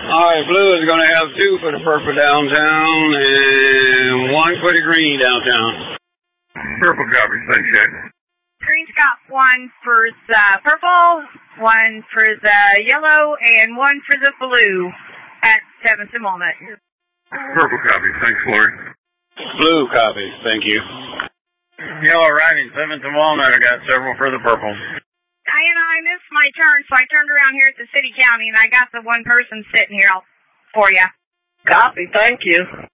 All right, Blue is going to have 2 for the purple downtown and 1 for the green downtown. Purple copy, thanks, Jack. Green's got 1 for the purple, 1 for the yellow, and 1 for the blue at 7th and Walnut. Purple copy, thanks, Lori. Blue copy, thank you. Yellow riding 7th and Walnut. I got several for the purple. Diana, I missed my turn, so I turned around here at the city county, and I got the 1 person sitting here for you. Copy, thank you.